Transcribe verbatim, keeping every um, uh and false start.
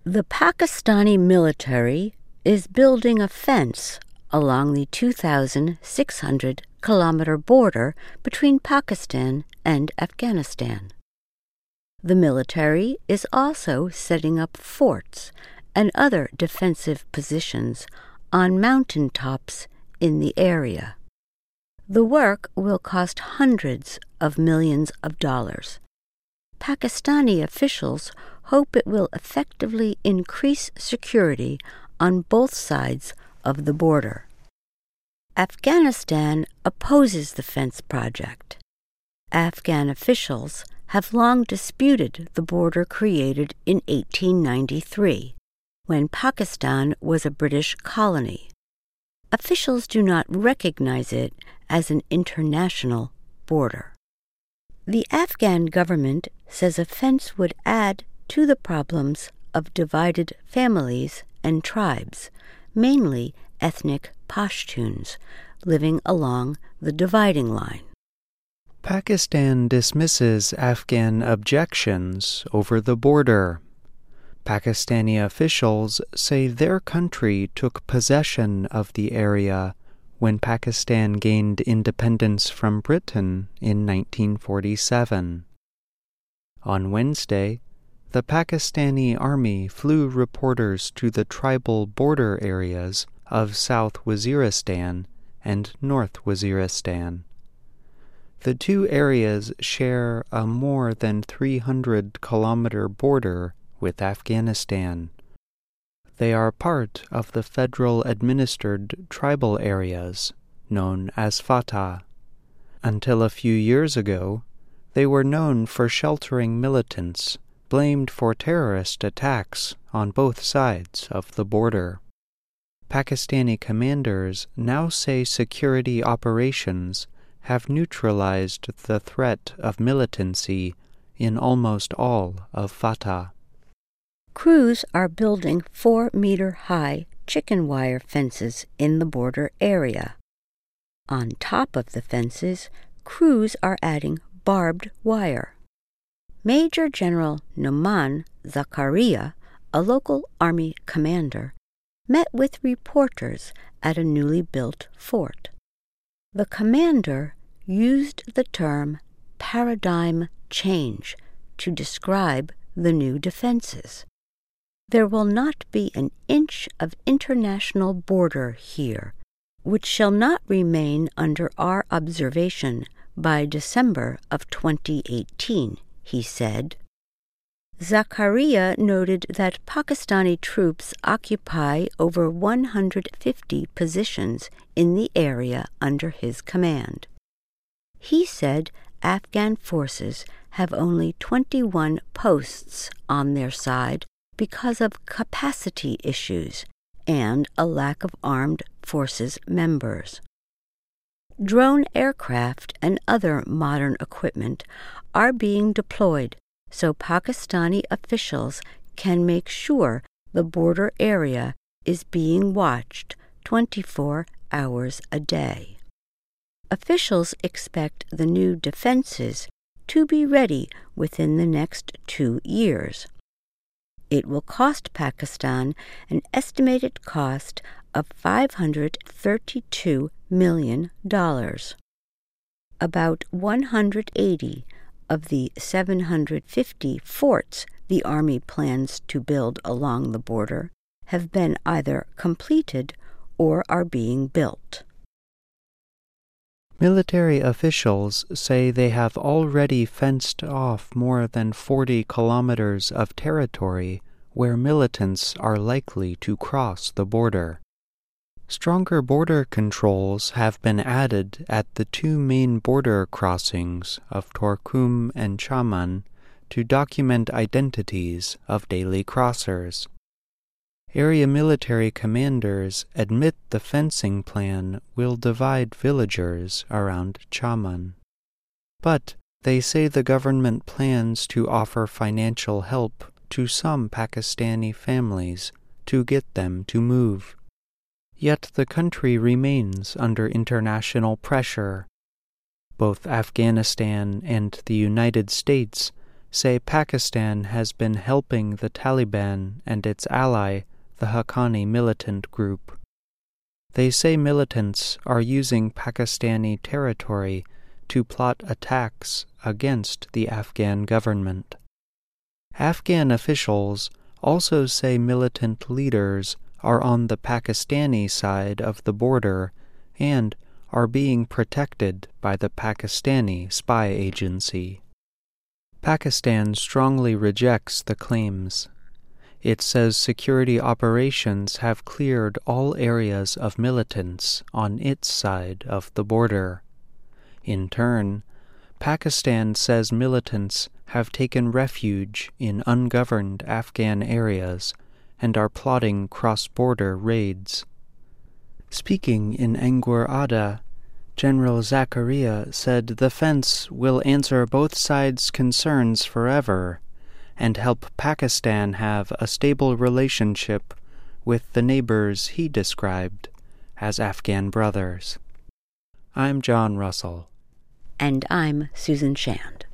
The Pakistani military is building a fence along the two thousand six hundred kilometer border between Pakistan and Afghanistan. The military is also setting up forts and other defensive positions on mountain tops in the area. The work will cost hundreds of millions of dollars. Pakistani officials hope it will effectively increase security on both sides of the border. Afghanistan opposes the fence project. Afghan officials have long disputed the border created in eighteen ninety-three, when Pakistan was a British colony. Officials do not recognize it as an international border. The Afghan government says a fence would add to the problems of divided families and tribes, mainly ethnic Pashtuns, living along the dividing line. Pakistan dismisses Afghan objections over the border. Pakistani officials say their country took possession of the area when Pakistan gained independence from Britain in nineteen forty-seven. On Wednesday, the Pakistani army flew reporters to the tribal border areas of South Waziristan and North Waziristan. The two areas share a more than three hundred kilometer border with Afghanistan. They are part of the federal-administered tribal areas, known as Fatah. Until a few years ago, they were known for sheltering militants blamed for terrorist attacks on both sides of the border. Pakistani commanders now say security operations have neutralized the threat of militancy in almost all of Fatah. Crews are building four-meter-high chicken wire fences in the border area. On top of the fences, crews are adding barbed wire. Major General Noman Zakaria, a local army commander, met with reporters at a newly built fort. The commander used the term paradigm change to describe the new defenses. There will not be an inch of international border here, which shall not remain under our observation by December of twenty eighteen, he said. Zakaria noted that Pakistani troops occupy over one hundred fifty positions in the area under his command. He said Afghan forces have only twenty-one posts on their side because of capacity issues and a lack of armed forces members. Drone aircraft and other modern equipment are being deployed so Pakistani officials can make sure the border area is being watched twenty-four hours a day. Officials expect the new defenses to be ready within the next two years. It will cost Pakistan an estimated cost of five hundred thirty-two million dollars. About one hundred eighty of the seven hundred fifty forts the Army plans to build along the border have been either completed or are being built. Military officials say they have already fenced off more than forty kilometers of territory where militants are likely to cross the border. Stronger border controls have been added at the two main border crossings of Torkham and Chaman to document identities of daily crossers. Area military commanders admit the fencing plan will divide villagers around Chaman. But they say the government plans to offer financial help to some Pakistani families to get them to move. Yet the country remains under international pressure. Both Afghanistan and the United States say Pakistan has been helping the Taliban and its ally, the Haqqani militant group. They say militants are using Pakistani territory to plot attacks against the Afghan government. Afghan officials also say militant leaders are on the Pakistani side of the border and are being protected by the Pakistani spy agency. Pakistan strongly rejects the claims. It says security operations have cleared all areas of militants on its side of the border. In turn, Pakistan says militants have taken refuge in ungoverned Afghan areas and are plotting cross-border raids. Speaking in Angkor Ada, General Zakaria said the fence will answer both sides' concerns forever and help Pakistan have a stable relationship with the neighbors he described as Afghan brothers. I'm John Russell. And I'm Susan Shand.